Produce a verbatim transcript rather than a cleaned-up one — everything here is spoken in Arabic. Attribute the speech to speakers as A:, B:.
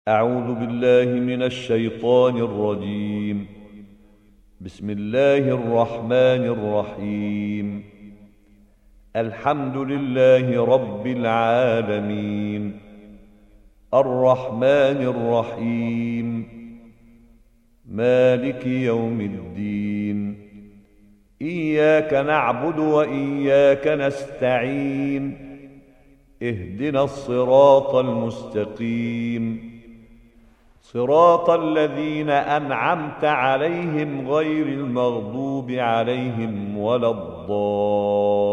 A: أعوذ بالله من الشيطان الرجيم. بسم الله الرحمن الرحيم. الحمد لله رب العالمين، الرحمن الرحيم، مالك يوم الدين. إياك نعبد وإياك نستعين، اهدنا الصراط المستقيم، صراط الذين أنعمت عليهم غير المغضوب عليهم ولا الضالين.